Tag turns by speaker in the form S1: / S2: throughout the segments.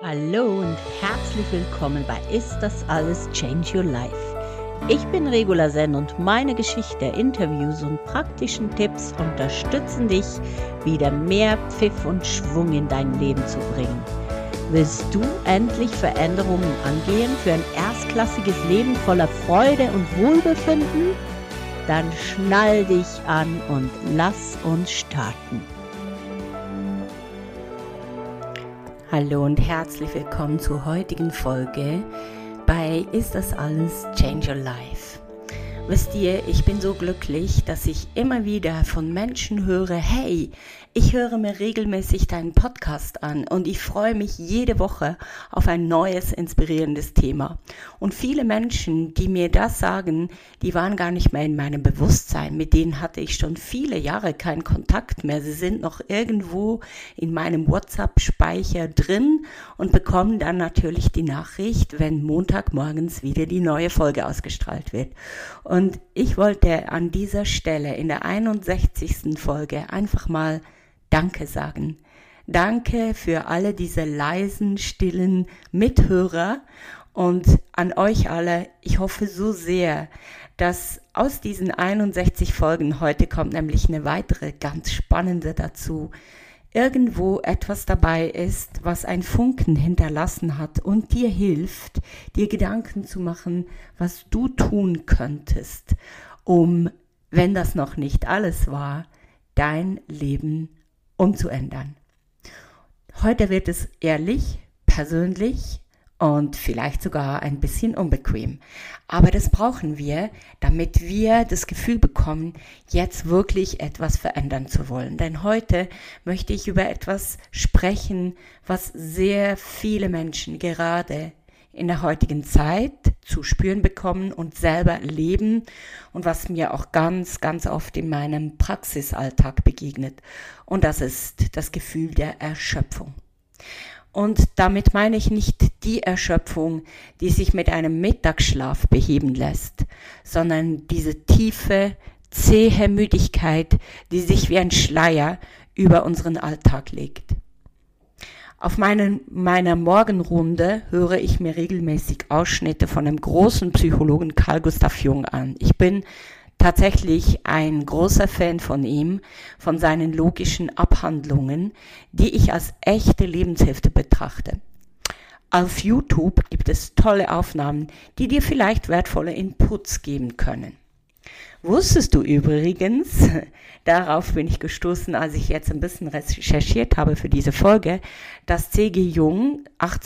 S1: Hallo und herzlich willkommen bei Ist das alles Change Your Life? Ich bin Regula Sen und meine Geschichte, Interviews und praktischen Tipps unterstützen dich, wieder mehr Pfiff und Schwung in dein Leben zu bringen. Willst du endlich Veränderungen angehen für ein erstklassiges Leben voller Freude und Wohlbefinden? Dann schnall dich an und lass uns starten. Hallo und herzlich willkommen zur heutigen Folge bei Ist das alles Change Your Life? Wisst ihr, ich bin so glücklich, dass ich immer wieder von Menschen höre, hey, ich höre mir regelmäßig deinen Podcast an und ich freue mich jede Woche auf ein neues, inspirierendes Thema. Und viele Menschen, die mir das sagen, die waren gar nicht mehr in meinem Bewusstsein. Mit denen hatte ich schon viele Jahre keinen Kontakt mehr. Sie sind noch irgendwo in meinem WhatsApp-Speicher drin und bekommen dann natürlich die Nachricht, wenn Montagmorgens wieder die neue Folge ausgestrahlt wird. Und ich wollte an dieser Stelle in der 61. Folge einfach mal Danke sagen. Danke für alle diese leisen, stillen Mithörer und an euch alle. Ich hoffe so sehr, dass aus diesen 61 Folgen, heute kommt nämlich eine weitere ganz spannende dazu, irgendwo etwas dabei ist, was ein Funken hinterlassen hat und dir hilft, dir Gedanken zu machen, was du tun könntest, um, wenn das noch nicht alles war, dein Leben umzuändern. Heute wird es ehrlich, persönlich und vielleicht sogar ein bisschen unbequem. Aber das brauchen wir, damit wir das Gefühl bekommen, jetzt wirklich etwas verändern zu wollen. Denn heute möchte ich über etwas sprechen, was sehr viele Menschen gerade in der heutigen Zeit zu spüren bekommen und selber leben und was mir auch ganz, ganz oft in meinem Praxisalltag begegnet. Und das ist das Gefühl der Erschöpfung. Und damit meine ich nicht die Erschöpfung, die sich mit einem Mittagsschlaf beheben lässt, sondern diese tiefe, zähe Müdigkeit, die sich wie ein Schleier über unseren Alltag legt. Auf meiner Morgenrunde höre ich mir regelmäßig Ausschnitte von dem großen Psychologen Carl Gustav Jung an. Ich bin tatsächlich ein großer Fan von ihm, von seinen logischen Abhandlungen, die ich als echte Lebenshilfe betrachte. Auf YouTube gibt es tolle Aufnahmen, die dir vielleicht wertvolle Inputs geben können. Wusstest du übrigens, darauf bin ich gestoßen, als ich jetzt ein bisschen recherchiert habe für diese Folge, dass C.G. Jung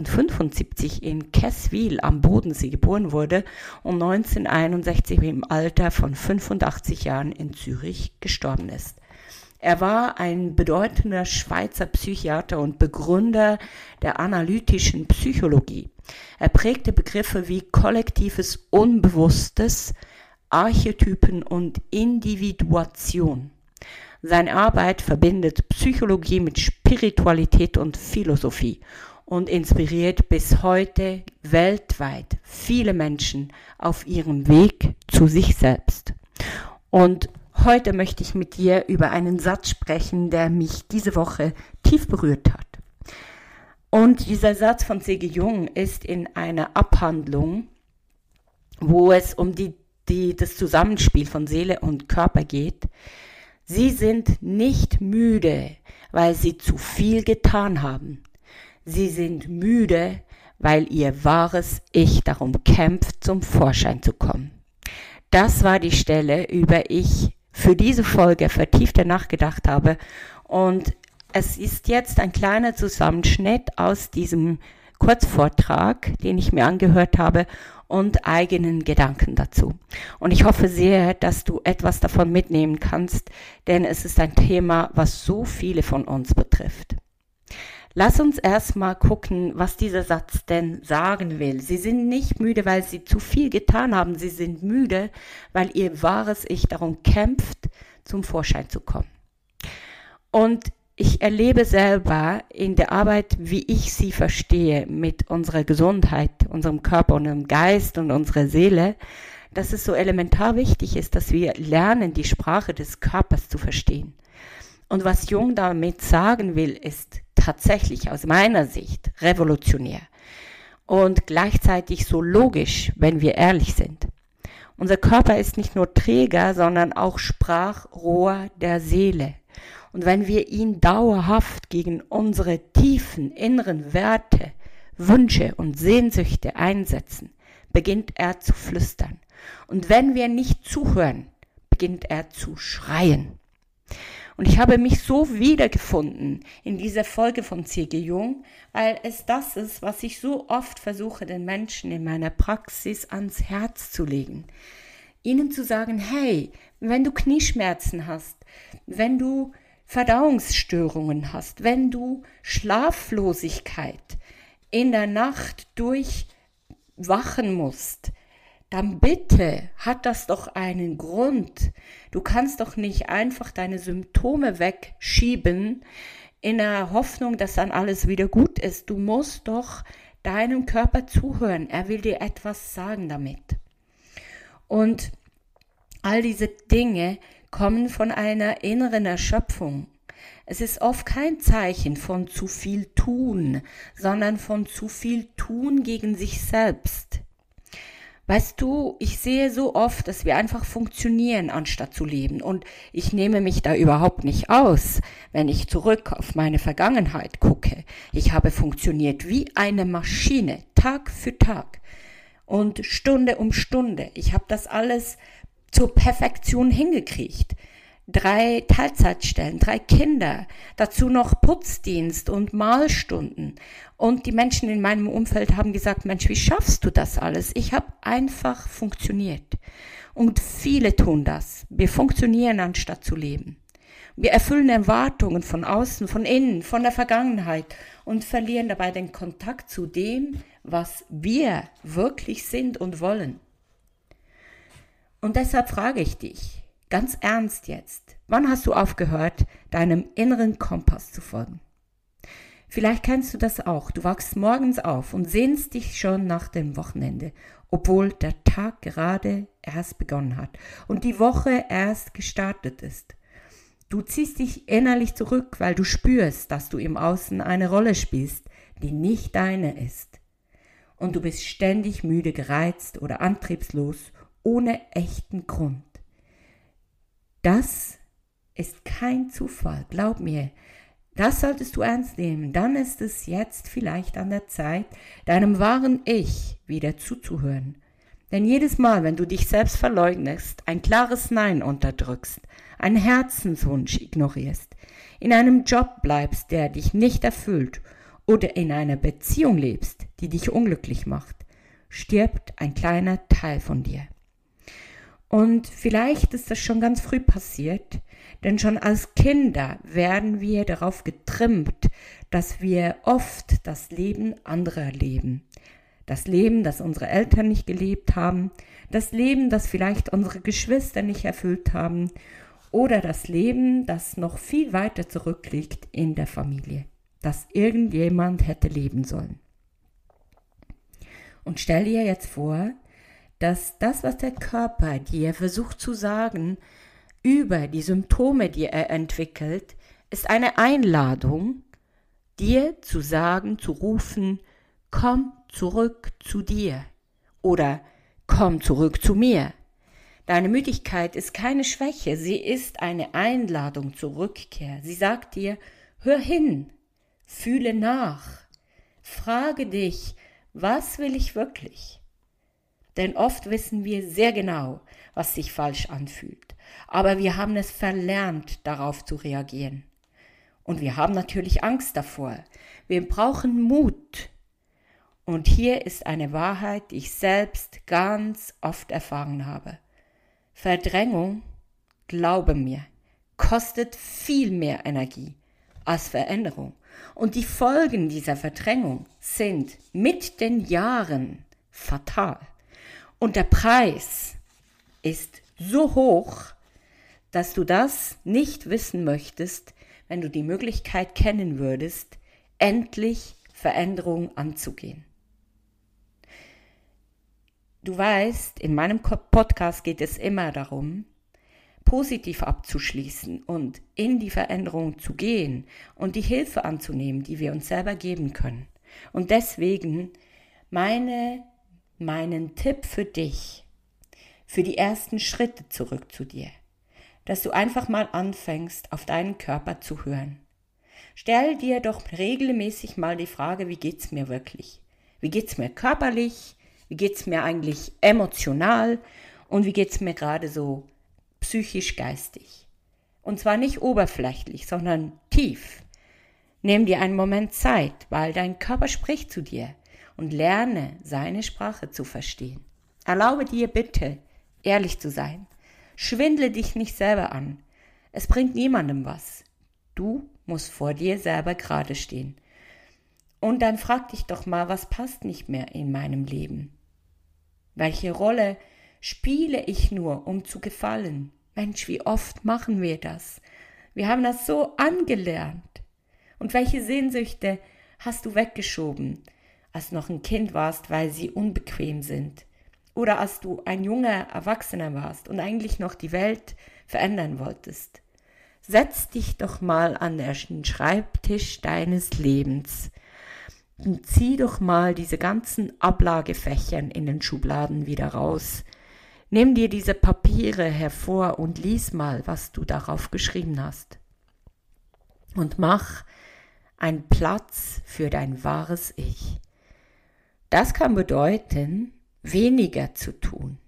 S1: 1875 in Käßwihl am Bodensee geboren wurde und 1961 im Alter von 85 Jahren in Zürich gestorben ist. Er war ein bedeutender Schweizer Psychiater und Begründer der analytischen Psychologie. Er prägte Begriffe wie kollektives Unbewusstes, Archetypen und Individuation. Seine Arbeit verbindet Psychologie mit Spiritualität und Philosophie und inspiriert bis heute weltweit viele Menschen auf ihrem Weg zu sich selbst. Und heute möchte ich mit dir über einen Satz sprechen, der mich diese Woche tief berührt hat. Und dieser Satz von C.G. Jung ist in einer Abhandlung, wo es um das Zusammenspiel von Seele und Körper geht. Sie sind nicht müde, weil sie zu viel getan haben. Sie sind müde, weil ihr wahres Ich darum kämpft, zum Vorschein zu kommen. Das war die Stelle, über ich für diese Folge vertiefter nachgedacht habe. Und es ist jetzt ein kleiner Zusammenschnitt aus diesem Kurzvortrag, den ich mir angehört habe, und eigenen Gedanken dazu. Und ich hoffe sehr, dass du etwas davon mitnehmen kannst, denn es ist ein Thema, was so viele von uns betrifft. Lass uns erstmal gucken, was dieser Satz denn sagen will. Sie sind nicht müde, weil sie zu viel getan haben. Sie sind müde, weil ihr wahres Ich darum kämpft, zum Vorschein zu kommen. Und ich erlebe selber in der Arbeit, wie ich sie verstehe, mit unserer Gesundheit, unserem Körper, unserem Geist und unserer Seele, dass es so elementar wichtig ist, dass wir lernen, die Sprache des Körpers zu verstehen. Und was Jung damit sagen will, ist, tatsächlich aus meiner Sicht revolutionär und gleichzeitig so logisch, wenn wir ehrlich sind. Unser Körper ist nicht nur Träger, sondern auch Sprachrohr der Seele. Und wenn wir ihn dauerhaft gegen unsere tiefen inneren Werte, Wünsche und Sehnsüchte einsetzen, beginnt er zu flüstern. Und wenn wir nicht zuhören, beginnt er zu schreien. Und ich habe mich so wiedergefunden in dieser Folge von C.G. Jung, weil es das ist, was ich so oft versuche, den Menschen in meiner Praxis ans Herz zu legen. Ihnen zu sagen, hey, wenn du Knieschmerzen hast, wenn du Verdauungsstörungen hast, wenn du Schlaflosigkeit in der Nacht durchwachen musst, dann bitte hat das doch einen Grund. Du kannst doch nicht einfach deine Symptome wegschieben in der Hoffnung, dass dann alles wieder gut ist. Du musst doch deinem Körper zuhören. Er will dir etwas sagen damit. Und all diese Dinge kommen von einer inneren Erschöpfung. Es ist oft kein Zeichen von zu viel tun, sondern von zu viel tun gegen sich selbst. Weißt du, ich sehe so oft, dass wir einfach funktionieren, anstatt zu leben. Und ich nehme mich da überhaupt nicht aus, wenn ich zurück auf meine Vergangenheit gucke. Ich habe funktioniert wie eine Maschine, Tag für Tag und Stunde um Stunde. Ich habe das alles zur Perfektion hingekriegt. 3 Teilzeitstellen, 3 Kinder, dazu noch Putzdienst und Malstunden. Und die Menschen in meinem Umfeld haben gesagt, Mensch, wie schaffst du das alles? Ich habe einfach funktioniert. Und viele tun das. Wir funktionieren, anstatt zu leben. Wir erfüllen Erwartungen von außen, von innen, von der Vergangenheit und verlieren dabei den Kontakt zu dem, was wir wirklich sind und wollen. Und deshalb frage ich dich, ganz ernst jetzt, wann hast du aufgehört, deinem inneren Kompass zu folgen? Vielleicht kennst du das auch. Du wachst morgens auf und sehnst dich schon nach dem Wochenende, obwohl der Tag gerade erst begonnen hat und die Woche erst gestartet ist. Du ziehst dich innerlich zurück, weil du spürst, dass du im Außen eine Rolle spielst, die nicht deine ist. Und du bist ständig müde, gereizt oder antriebslos, ohne echten Grund. Das ist kein Zufall, glaub mir. Das solltest du ernst nehmen. Dann ist es jetzt vielleicht an der Zeit, deinem wahren Ich wieder zuzuhören. Denn jedes Mal, wenn du dich selbst verleugnest, ein klares Nein unterdrückst, einen Herzenswunsch ignorierst, in einem Job bleibst, der dich nicht erfüllt, oder in einer Beziehung lebst, die dich unglücklich macht, stirbt ein kleiner Teil von dir. Und vielleicht ist das schon ganz früh passiert, denn schon als Kinder werden wir darauf getrimmt, dass wir oft das Leben anderer leben. Das Leben, das unsere Eltern nicht gelebt haben, das Leben, das vielleicht unsere Geschwister nicht erfüllt haben oder das Leben, das noch viel weiter zurückliegt in der Familie, das irgendjemand hätte leben sollen. Und stell dir jetzt vor, dass das, was der Körper dir versucht zu sagen, über die Symptome, die er entwickelt, ist eine Einladung, dir zu sagen, zu rufen, komm zurück zu dir oder komm zurück zu mir. Deine Müdigkeit ist keine Schwäche, sie ist eine Einladung zur Rückkehr. Sie sagt dir, hör hin, fühle nach, frage dich, was will ich wirklich? Denn oft wissen wir sehr genau, was sich falsch anfühlt. Aber wir haben es verlernt, darauf zu reagieren. Und wir haben natürlich Angst davor. Wir brauchen Mut. Und hier ist eine Wahrheit, die ich selbst ganz oft erfahren habe. Verdrängung, glaube mir, kostet viel mehr Energie als Veränderung. Und die Folgen dieser Verdrängung sind mit den Jahren fatal. Und der Preis ist so hoch, dass du das nicht wissen möchtest, wenn du die Möglichkeit kennen würdest, endlich Veränderung anzugehen. Du weißt, in meinem Podcast geht es immer darum, positiv abzuschließen und in die Veränderung zu gehen und die Hilfe anzunehmen, die wir uns selber geben können. Und deswegen meinen Tipp für dich, für die ersten Schritte zurück zu dir, dass du einfach mal anfängst, auf deinen Körper zu hören. Stell dir doch regelmäßig mal die Frage, wie geht's mir wirklich? Wie geht's mir körperlich? Wie geht's mir eigentlich emotional? Und wie geht's mir gerade so psychisch, geistig? Und zwar nicht oberflächlich, sondern tief. Nimm dir einen Moment Zeit, weil dein Körper spricht zu dir und lerne, seine Sprache zu verstehen. Erlaube dir bitte, ehrlich zu sein. Schwindle dich nicht selber an. Es bringt niemandem was. Du musst vor dir selber gerade stehen. Und dann frag dich doch mal, was passt nicht mehr in meinem Leben? Welche Rolle spiele ich nur, um zu gefallen? Mensch, wie oft machen wir das? Wir haben das so angelernt. Und welche Sehnsüchte hast du weggeschoben, als du noch ein Kind warst, weil sie unbequem sind? Oder als du ein junger Erwachsener warst und eigentlich noch die Welt verändern wolltest? Setz dich doch mal an den Schreibtisch deines Lebens und zieh doch mal diese ganzen Ablagefächern in den Schubladen wieder raus. Nimm dir diese Papiere hervor und lies mal, was du darauf geschrieben hast. Und mach einen Platz für dein wahres Ich. Das kann bedeuten, weniger zu tun,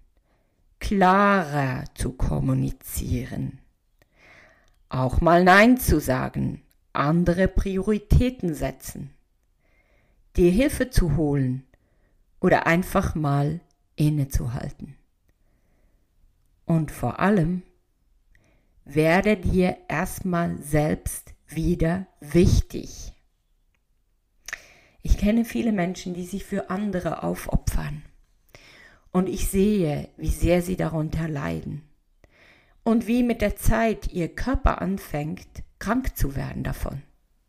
S1: klarer zu kommunizieren, auch mal Nein zu sagen, andere Prioritäten setzen, dir Hilfe zu holen oder einfach mal innezuhalten. Und vor allem, werde dir erstmal selbst wieder wichtig. Ich kenne viele Menschen, die sich für andere aufopfern. Und ich sehe, wie sehr sie darunter leiden. Und wie mit der Zeit ihr Körper anfängt, krank zu werden davon.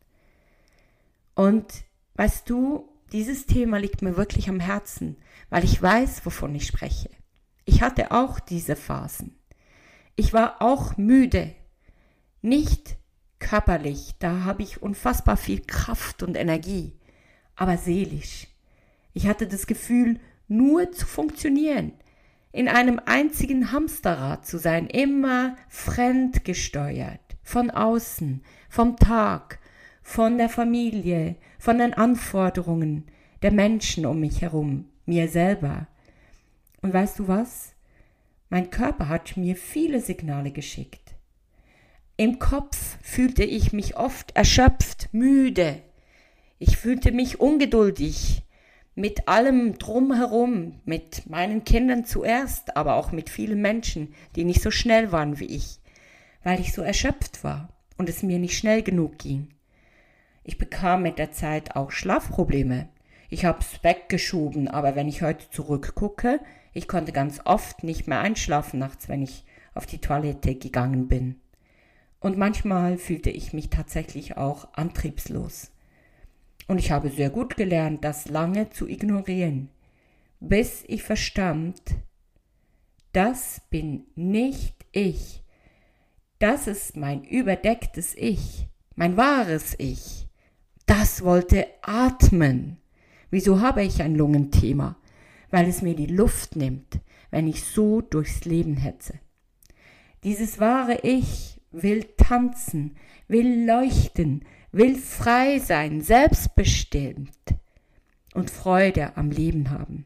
S1: Und weißt du, dieses Thema liegt mir wirklich am Herzen, weil ich weiß, wovon ich spreche. Ich hatte auch diese Phasen. Ich war auch müde. Nicht körperlich, da habe ich unfassbar viel Kraft und Energie, aber seelisch. Ich hatte das Gefühl, nur zu funktionieren, in einem einzigen Hamsterrad zu sein, immer fremdgesteuert, von außen, vom Tag, von der Familie, von den Anforderungen der Menschen um mich herum, mir selber. Und weißt du was? Mein Körper hat mir viele Signale geschickt. Im Kopf fühlte ich mich oft erschöpft, müde. Ich fühlte mich ungeduldig mit allem drumherum, mit meinen Kindern zuerst, aber auch mit vielen Menschen, die nicht so schnell waren wie ich, weil ich so erschöpft war und es mir nicht schnell genug ging. Ich bekam mit der Zeit auch Schlafprobleme. Ich habe es weggeschoben, aber wenn ich heute zurückgucke, ich konnte ganz oft nicht mehr einschlafen nachts, wenn ich auf die Toilette gegangen bin. Und manchmal fühlte ich mich tatsächlich auch antriebslos. Und ich habe sehr gut gelernt, das lange zu ignorieren, bis ich verstand, das bin nicht ich. Das ist mein überdecktes Ich, mein wahres Ich. Das wollte atmen. Wieso habe ich ein Lungenthema? Weil es mir die Luft nimmt, wenn ich so durchs Leben hetze. Dieses wahre Ich will tanzen, will leuchten, will frei sein, selbstbestimmt und Freude am Leben haben.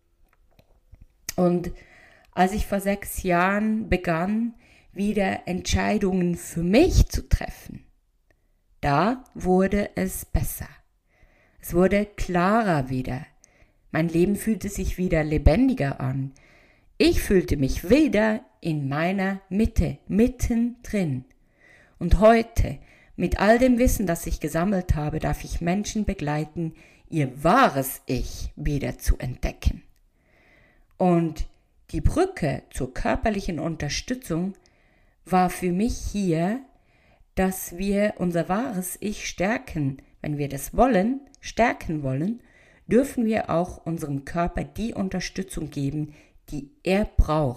S1: Und als ich vor 6 Jahren begann, wieder Entscheidungen für mich zu treffen, da wurde es besser. Es wurde klarer wieder. Mein Leben fühlte sich wieder lebendiger an. Ich fühlte mich wieder in meiner Mitte, mittendrin. Und heute, mit all dem Wissen, das ich gesammelt habe, darf ich Menschen begleiten, ihr wahres Ich wieder zu entdecken. Und die Brücke zur körperlichen Unterstützung war für mich hier, dass wir unser wahres Ich stärken. Wenn wir das wollen, stärken wollen, dürfen wir auch unserem Körper die Unterstützung geben, die er braucht,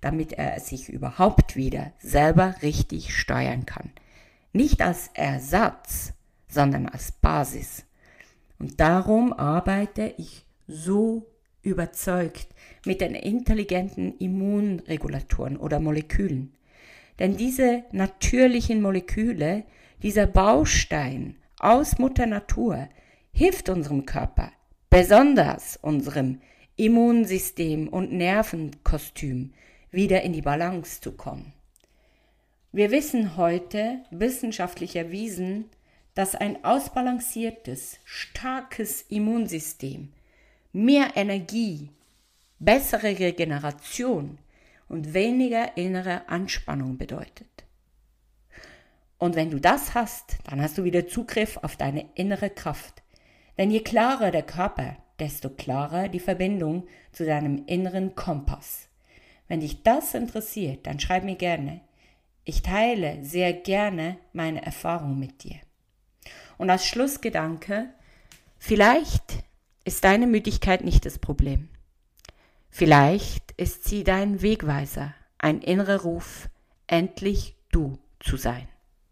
S1: damit er sich überhaupt wieder selber richtig steuern kann. Nicht als Ersatz, sondern als Basis. Und darum arbeite ich so überzeugt mit den intelligenten Immunregulatoren oder Molekülen. Denn diese natürlichen Moleküle, dieser Baustein aus Mutter Natur, hilft unserem Körper, besonders unserem Immunsystem und Nervenkostüm, wieder in die Balance zu kommen. Wir wissen heute, wissenschaftlich erwiesen, dass ein ausbalanciertes, starkes Immunsystem mehr Energie, bessere Regeneration und weniger innere Anspannung bedeutet. Und wenn du das hast, dann hast du wieder Zugriff auf deine innere Kraft. Denn je klarer der Körper, desto klarer die Verbindung zu deinem inneren Kompass. Wenn dich das interessiert, dann schreib mir gerne. Ich teile sehr gerne meine Erfahrung mit dir. Und als Schlussgedanke, vielleicht ist deine Müdigkeit nicht das Problem. Vielleicht ist sie dein Wegweiser, ein innerer Ruf, endlich du zu sein.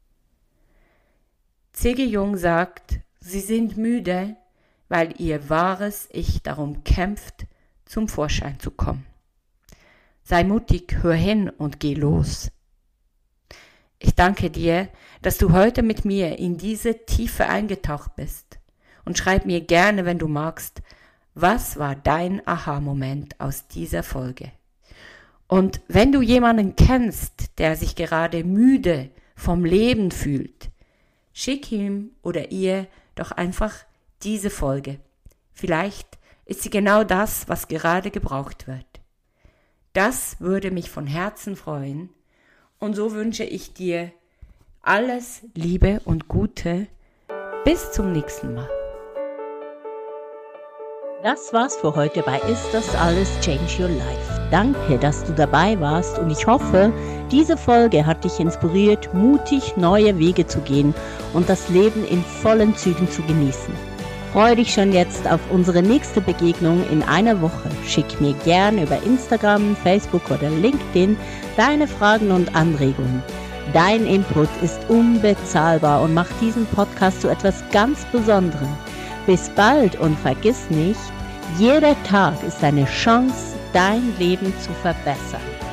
S1: C.G. Jung sagt, sie sind müde, weil ihr wahres Ich darum kämpft, zum Vorschein zu kommen. Sei mutig, hör hin und geh los. Ich danke dir, dass du heute mit mir in diese Tiefe eingetaucht bist. Und schreib mir gerne, wenn du magst, was war dein Aha-Moment aus dieser Folge? Und wenn du jemanden kennst, der sich gerade müde vom Leben fühlt, schick ihm oder ihr doch einfach diese Folge. Vielleicht ist sie genau das, was gerade gebraucht wird. Das würde mich von Herzen freuen und so wünsche ich dir alles Liebe und Gute. Bis zum nächsten Mal.
S2: Das war's für heute bei Ist das alles Change Your Life. Danke, dass du dabei warst und ich hoffe, diese Folge hat dich inspiriert, mutig neue Wege zu gehen und das Leben in vollen Zügen zu genießen. Freue dich schon jetzt auf unsere nächste Begegnung in einer Woche. Schick mir gerne über Instagram, Facebook oder LinkedIn deine Fragen und Anregungen. Dein Input ist unbezahlbar und macht diesen Podcast zu etwas ganz Besonderem. Bis bald und vergiss nicht, jeder Tag ist eine Chance, dein Leben zu verbessern.